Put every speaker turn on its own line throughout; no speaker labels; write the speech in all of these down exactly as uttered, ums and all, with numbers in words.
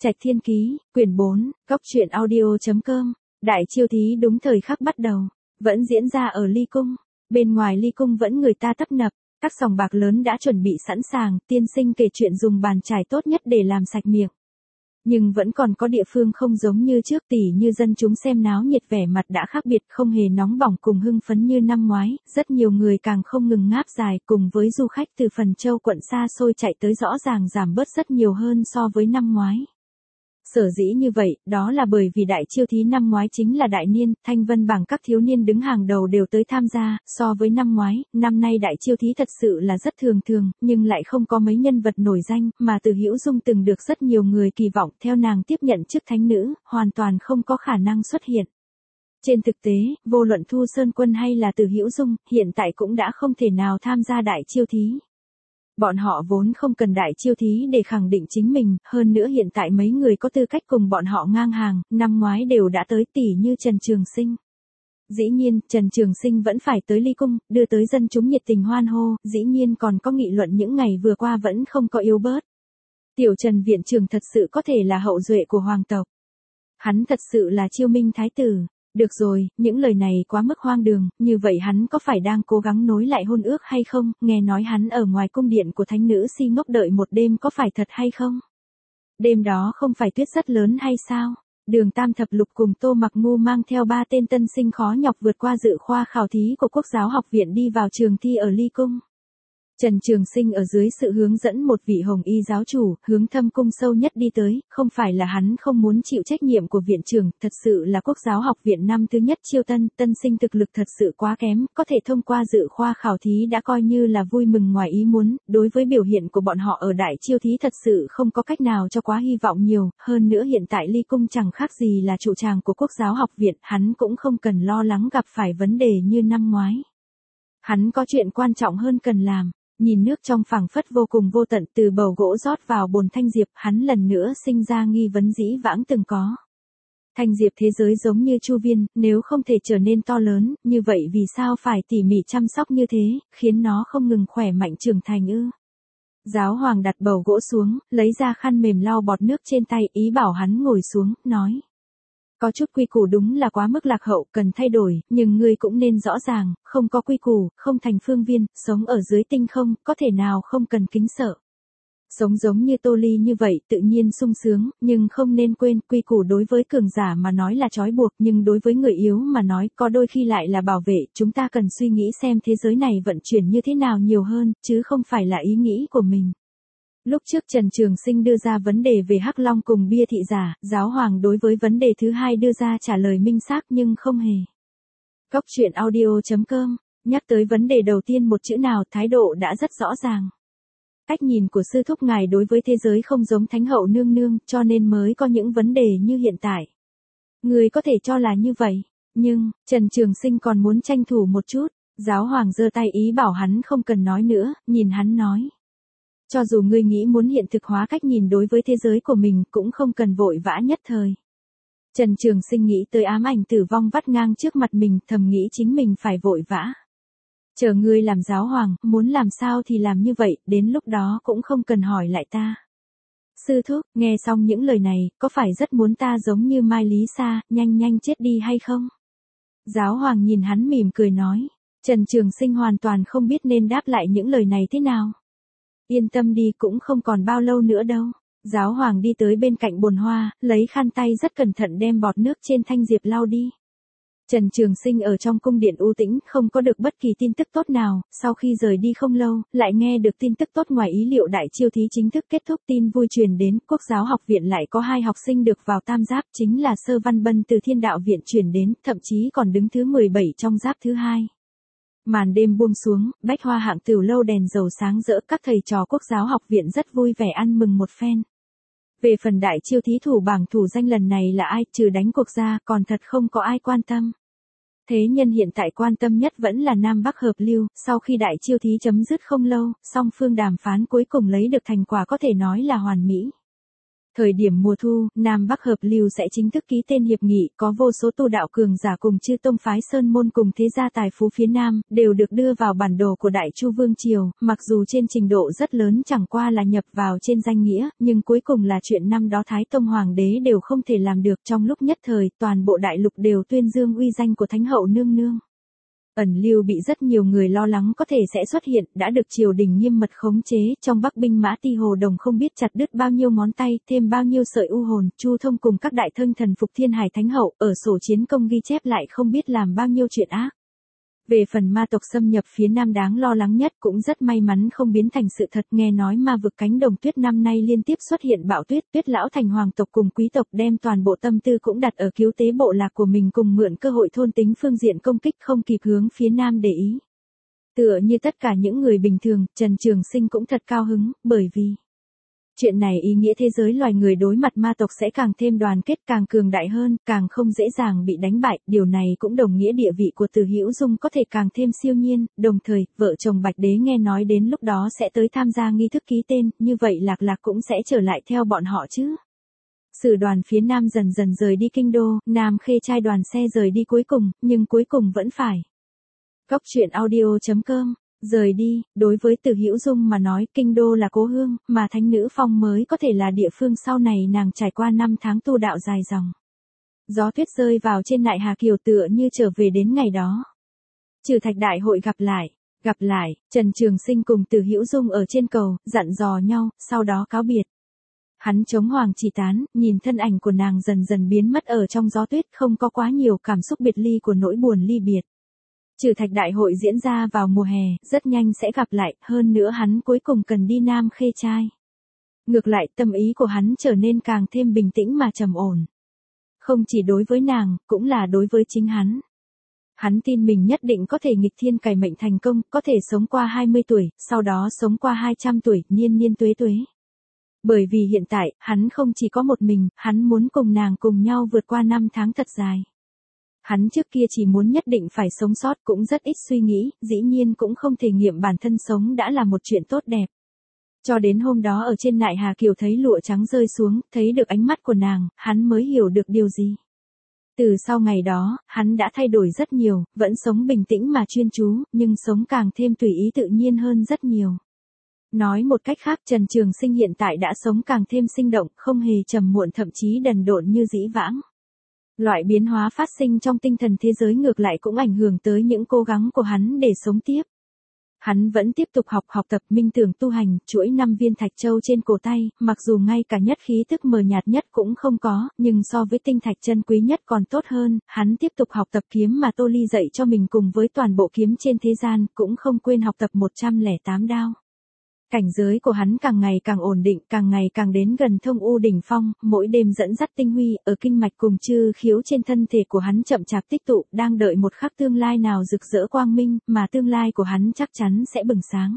Trạch Thiên Ký, quyển bốn, góc truyện audio chấm com. Đại chiêu thí đúng thời khắc bắt đầu, vẫn diễn ra ở Ly Cung. Bên ngoài Ly Cung vẫn người ta tấp nập, các sòng bạc lớn đã chuẩn bị sẵn sàng, tiên sinh kể chuyện dùng bàn chải tốt nhất để làm sạch miệng. Nhưng vẫn còn có địa phương không giống như trước, tỉ như dân chúng xem náo nhiệt vẻ mặt đã khác biệt, không hề nóng bỏng cùng hưng phấn như năm ngoái, rất nhiều người càng không ngừng ngáp dài, cùng với du khách từ Phần Châu quận xa xôi chạy tới rõ ràng giảm bớt rất nhiều hơn so với năm ngoái. Sở dĩ như vậy, đó là bởi vì đại chiêu thí năm ngoái chính là đại niên, thanh vân bảng các thiếu niên đứng hàng đầu đều tới tham gia, so với năm ngoái, năm nay đại chiêu thí thật sự là rất thường thường, nhưng lại không có mấy nhân vật nổi danh, mà Từ Hữu Dung từng được rất nhiều người kỳ vọng theo nàng tiếp nhận chức thánh nữ, hoàn toàn không có khả năng xuất hiện. Trên thực tế, vô luận Thu Sơn Quân hay là Từ Hữu Dung, hiện tại cũng đã không thể nào tham gia đại chiêu thí. Bọn họ vốn không cần đại chiêu thí để khẳng định chính mình, hơn nữa hiện tại mấy người có tư cách cùng bọn họ ngang hàng, năm ngoái đều đã tới, tỉ như Trần Trường Sinh. Dĩ nhiên, Trần Trường Sinh vẫn phải tới Ly Cung, đưa tới dân chúng nhiệt tình hoan hô, dĩ nhiên còn có nghị luận những ngày vừa qua vẫn không có yếu bớt. Tiểu Trần viện trưởng thật sự có thể là hậu duệ của hoàng tộc. Hắn thật sự là Chiêu Minh thái tử. Được rồi, những lời này quá mức hoang đường, như vậy hắn có phải đang cố gắng nối lại hôn ước hay không, nghe nói hắn ở ngoài cung điện của thánh nữ si ngốc đợi một đêm có phải thật hay không? Đêm đó không phải tuyết rất lớn hay sao? Đường Tam Thập Lục cùng Tô Mặc Ngu mang theo ba tên tân sinh khó nhọc vượt qua dự khoa khảo thí của Quốc giáo học viện đi vào trường thi ở Ly Cung. Trần Trường Sinh ở dưới sự hướng dẫn một vị hồng y giáo chủ, hướng thâm cung sâu nhất đi tới, không phải là hắn không muốn chịu trách nhiệm của viện trưởng, thật sự là Quốc giáo học viện năm thứ nhất chiêu tân, tân sinh thực lực thật sự quá kém, có thể thông qua dự khoa khảo thí đã coi như là vui mừng ngoài ý muốn, đối với biểu hiện của bọn họ ở đại chiêu thí thật sự không có cách nào cho quá hy vọng nhiều, hơn nữa hiện tại Ly Cung chẳng khác gì là trụ tràng của Quốc giáo học viện, hắn cũng không cần lo lắng gặp phải vấn đề như năm ngoái. Hắn có chuyện quan trọng hơn cần làm. Nhìn nước trong phảng phất vô cùng vô tận từ bầu gỗ rót vào bồn thanh diệp, hắn lần nữa sinh ra nghi vấn dĩ vãng từng có. Thanh diệp thế giới giống như chu viên, nếu không thể trở nên to lớn, như vậy vì sao phải tỉ mỉ chăm sóc như thế, khiến nó không ngừng khỏe mạnh trưởng thành ư? Giáo hoàng đặt bầu gỗ xuống, lấy ra khăn mềm lau bọt nước trên tay, ý bảo hắn ngồi xuống, nói. Có chút quy củ đúng là quá mức lạc hậu, cần thay đổi, nhưng ngươi cũng nên rõ ràng, không có quy củ, không thành phương viên, sống ở dưới tinh không, có thể nào không cần kính sợ. Sống giống như Tô Ly như vậy, tự nhiên sung sướng, nhưng không nên quên, quy củ đối với cường giả mà nói là trói buộc, nhưng đối với người yếu mà nói, có đôi khi lại là bảo vệ, chúng ta cần suy nghĩ xem thế giới này vận chuyển như thế nào nhiều hơn, chứ không phải là ý nghĩ của mình. Lúc trước Trần Trường Sinh đưa ra vấn đề về Hắc Long cùng bia thị giả, giáo hoàng đối với vấn đề thứ hai đưa ra trả lời minh xác nhưng không hề. Góc truyện audio chấm com, nhắc tới vấn đề đầu tiên một chữ nào, thái độ đã rất rõ ràng. Cách nhìn của sư thúc ngài đối với thế giới không giống thánh hậu nương nương, cho nên mới có những vấn đề như hiện tại. Người có thể cho là như vậy, nhưng, Trần Trường Sinh còn muốn tranh thủ một chút, giáo hoàng giơ tay ý bảo hắn không cần nói nữa, nhìn hắn nói. Cho dù ngươi nghĩ muốn hiện thực hóa cách nhìn đối với thế giới của mình cũng không cần vội vã nhất thời. Trần Trường Sinh nghĩ tới ám ảnh tử vong vắt ngang trước mặt mình, thầm nghĩ chính mình phải vội vã. Chờ ngươi làm giáo hoàng, muốn làm sao thì làm như vậy, đến lúc đó cũng không cần hỏi lại ta. Sư thúc, nghe xong những lời này, có phải rất muốn ta giống như Mai Lý Sa, nhanh nhanh chết đi hay không? Giáo hoàng nhìn hắn mỉm cười nói. Trần Trường Sinh hoàn toàn không biết nên đáp lại những lời này thế nào. Yên tâm đi, cũng không còn bao lâu nữa đâu. Giáo hoàng đi tới bên cạnh bồn hoa, lấy khăn tay rất cẩn thận đem bọt nước trên thanh diệp lau đi. Trần Trường Sinh ở trong cung điện u tĩnh, không có được bất kỳ tin tức tốt nào, sau khi rời đi không lâu, lại nghe được tin tức tốt ngoài ý liệu, đại chiêu thí chính thức kết thúc, tin vui truyền đến, Quốc giáo học viện lại có hai học sinh được vào tam giáp, chính là Sơ Văn Bân từ Thiên Đạo viện truyền đến, thậm chí còn đứng thứ mười bảy trong giáp thứ hai. Màn đêm buông xuống, bách hoa hạng tửu lâu đèn dầu sáng rỡ, các thầy trò Quốc giáo học viện rất vui vẻ ăn mừng một phen. Về phần đại chiêu thí thủ bảng thủ danh lần này là ai, trừ đánh cuộc ra, còn thật không có ai quan tâm. Thế nhân hiện tại quan tâm nhất vẫn là Nam Bắc hợp lưu, sau khi đại chiêu thí chấm dứt không lâu, song phương đàm phán cuối cùng lấy được thành quả có thể nói là hoàn mỹ. Thời điểm mùa thu, Nam Bắc hợp lưu sẽ chính thức ký tên hiệp nghị, có vô số tu đạo cường giả cùng chư tông phái sơn môn cùng thế gia tài phú phía Nam, đều được đưa vào bản đồ của Đại Chu Vương Triều, mặc dù trên trình độ rất lớn chẳng qua là nhập vào trên danh nghĩa, nhưng cuối cùng là chuyện năm đó Thái Tông Hoàng đế đều không thể làm được. Trong lúc nhất thời, toàn bộ đại lục đều tuyên dương uy danh của Thánh hậu nương nương. Ẩn lưu bị rất nhiều người lo lắng có thể sẽ xuất hiện, đã được triều đình nghiêm mật khống chế, trong Bắc binh mã Ti Hồ Đồng không biết chặt đứt bao nhiêu ngón tay, thêm bao nhiêu sợi u hồn. Chu Thông cùng các đại thân thần phục Thiên Hải Thánh hậu, ở sổ chiến công ghi chép lại không biết làm bao nhiêu chuyện ác. Về phần ma tộc xâm nhập phía Nam đáng lo lắng nhất, cũng rất may mắn không biến thành sự thật. Nghe nói ma vực cánh đồng tuyết năm nay liên tiếp xuất hiện bão tuyết, Tuyết lão thành hoàng tộc cùng quý tộc đem toàn bộ tâm tư cũng đặt ở cứu tế bộ lạc của mình, cùng mượn cơ hội thôn tính phương diện công kích, không kịp hướng phía Nam để ý. Tựa như tất cả những người bình thường, Trần Trường Sinh cũng thật cao hứng, bởi vì chuyện này ý nghĩa thế giới loài người đối mặt ma tộc sẽ càng thêm đoàn kết, càng cường đại hơn, càng không dễ dàng bị đánh bại. Điều này cũng đồng nghĩa địa vị của Từ Hữu Dung có thể càng thêm siêu nhiên. Đồng thời, vợ chồng Bạch Đế nghe nói đến lúc đó sẽ tới tham gia nghi thức ký tên, như vậy Lạc Lạc cũng sẽ trở lại theo bọn họ chứ. Sử đoàn phía Nam dần dần rời đi kinh đô, Nam Khê trai đoàn xe rời đi cuối cùng, nhưng cuối cùng vẫn phải. Góc truyện audio chấm com Rời đi, đối với Từ Hữu Dung mà nói, kinh đô là cố hương, mà Thánh Nữ Phong mới có thể là địa phương sau này nàng trải qua năm tháng tu đạo dài dòng. Gió tuyết rơi vào trên Nại Hà Kiều tựa như trở về đến ngày đó. Trừ Thạch đại hội gặp lại, gặp lại, Trần Trường Sinh cùng Từ Hữu Dung ở trên cầu, dặn dò nhau, sau đó cáo biệt. Hắn chống hoàng chỉ tán, nhìn thân ảnh của nàng dần dần biến mất ở trong gió tuyết, không có quá nhiều cảm xúc biệt ly của nỗi buồn ly biệt. Trừ Thạch đại hội diễn ra vào mùa hè, rất nhanh sẽ gặp lại, hơn nữa hắn cuối cùng cần đi Nam Khê trai. Ngược lại, tâm ý của hắn trở nên càng thêm bình tĩnh mà trầm ổn. Không chỉ đối với nàng, cũng là đối với chính hắn. Hắn tin mình nhất định có thể nghịch thiên cải mệnh thành công, có thể sống qua hai mươi tuổi, sau đó sống qua hai trăm tuổi, niên niên tuế tuế. Bởi vì hiện tại, hắn không chỉ có một mình, hắn muốn cùng nàng cùng nhau vượt qua năm tháng thật dài. Hắn trước kia chỉ muốn nhất định phải sống sót, cũng rất ít suy nghĩ, dĩ nhiên cũng không thể nghiệm bản thân sống đã là một chuyện tốt đẹp. Cho đến hôm đó ở trên Nại Hà Kiều thấy lụa trắng rơi xuống, thấy được ánh mắt của nàng, hắn mới hiểu được điều gì. Từ sau ngày đó, hắn đã thay đổi rất nhiều, vẫn sống bình tĩnh mà chuyên chú, nhưng sống càng thêm tùy ý tự nhiên hơn rất nhiều. Nói một cách khác, Trần Trường Sinh hiện tại đã sống càng thêm sinh động, không hề trầm muộn, thậm chí đần độn như dĩ vãng. Loại biến hóa phát sinh trong tinh thần thế giới ngược lại cũng ảnh hưởng tới những cố gắng của hắn để sống tiếp. Hắn vẫn tiếp tục học học tập minh tưởng tu hành, chuỗi năm viên thạch châu trên cổ tay, mặc dù ngay cả nhất khí thức mờ nhạt nhất cũng không có, nhưng so với tinh thạch chân quý nhất còn tốt hơn. Hắn tiếp tục học tập kiếm mà Tô Ly dạy cho mình cùng với toàn bộ kiếm trên thế gian, cũng không quên học tập một trăm lẻ tám đao. Cảnh giới của hắn càng ngày càng ổn định, càng ngày càng đến gần thông u đỉnh phong, mỗi đêm dẫn dắt tinh huy ở kinh mạch cùng chư khiếu trên thân thể của hắn chậm chạp tích tụ, đang đợi một khắc tương lai nào rực rỡ quang minh, mà tương lai của hắn chắc chắn sẽ bừng sáng.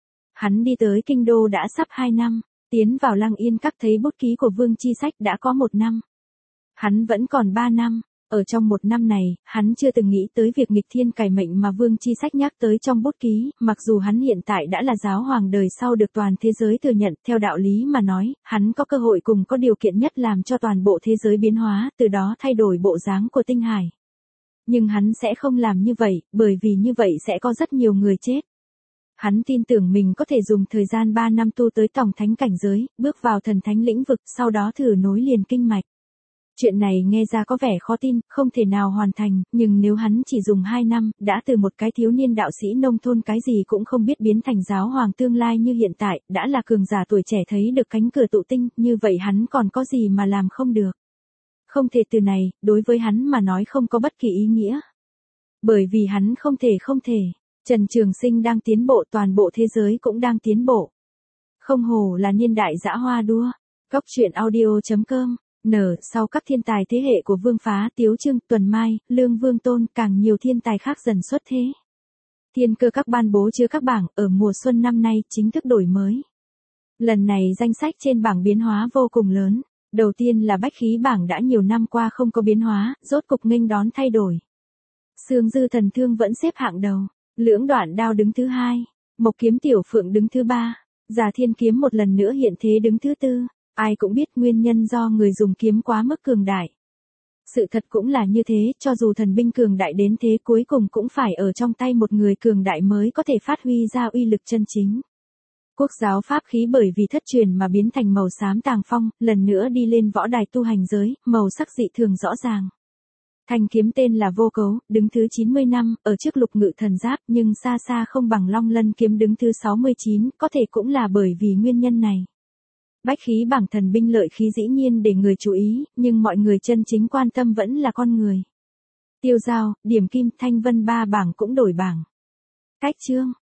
Hắn đi tới kinh đô đã sắp hai năm, tiến vào Lăng Yên Các thấy bút ký của Vương Chi Sách đã có một năm. Hắn vẫn còn ba năm. Ở trong một năm này, hắn chưa từng nghĩ tới việc nghịch thiên cải mệnh mà Vương Chi Sách nhắc tới trong bút ký, mặc dù hắn hiện tại đã là giáo hoàng đời sau được toàn thế giới thừa nhận, theo đạo lý mà nói, hắn có cơ hội cùng có điều kiện nhất làm cho toàn bộ thế giới biến hóa, từ đó thay đổi bộ dáng của tinh hải. Nhưng hắn sẽ không làm như vậy, bởi vì như vậy sẽ có rất nhiều người chết. Hắn tin tưởng mình có thể dùng thời gian ba năm tu tới tổng thánh cảnh giới, bước vào thần thánh lĩnh vực, sau đó thử nối liền kinh mạch. Chuyện này nghe ra có vẻ khó tin, không thể nào hoàn thành, nhưng nếu hắn chỉ dùng hai năm, đã từ một cái thiếu niên đạo sĩ nông thôn cái gì cũng không biết biến thành giáo hoàng tương lai như hiện tại, đã là cường giả tuổi trẻ thấy được cánh cửa tụ tinh, như vậy hắn còn có gì mà làm không được. Không thể từ này, đối với hắn mà nói không có bất kỳ ý nghĩa. Bởi vì hắn không thể không thể, Trần Trường Sinh đang tiến bộ, toàn bộ thế giới cũng đang tiến bộ. Không hổ là niên đại dã hoa đua. Góc truyện audio chấm com Nở, sau các thiên tài thế hệ của Vương Phá, Tiếu Trương, Tuần Mai, Lương Vương Tôn, càng nhiều thiên tài khác dần xuất thế. Thiên Cơ Các ban bố chứa các bảng, ở mùa xuân năm nay, chính thức đổi mới. Lần này danh sách trên bảng biến hóa vô cùng lớn. Đầu tiên là bách khí bảng đã nhiều năm qua không có biến hóa, rốt cục nghênh đón thay đổi. Xương Dư Thần Thương vẫn xếp hạng đầu, Lưỡng Đoạn Đao đứng thứ hai, Mộc Kiếm Tiểu Phượng đứng thứ ba, Già Thiên Kiếm một lần nữa hiện thế đứng thứ tư. Ai cũng biết nguyên nhân do người dùng kiếm quá mức cường đại. Sự thật cũng là như thế, cho dù thần binh cường đại đến thế cuối cùng cũng phải ở trong tay một người cường đại mới có thể phát huy ra uy lực chân chính. Quốc giáo pháp khí bởi vì thất truyền mà biến thành màu xám tàng phong, lần nữa đi lên võ đài tu hành giới, màu sắc dị thường rõ ràng. Thanh kiếm tên là Vô Cấu, đứng thứ chín mươi lăm, ở trước Lục Ngự Thần Giáp, nhưng xa xa không bằng Long Lân kiếm đứng thứ sáu mươi chín, có thể cũng là bởi vì nguyên nhân này. Bách khí bảng thần binh lợi khí dĩ nhiên để người chú ý, nhưng mọi người chân chính quan tâm vẫn là con người. Tiêu Giao, Điểm Kim, Thanh Vân ba bảng cũng đổi bảng. Cách chương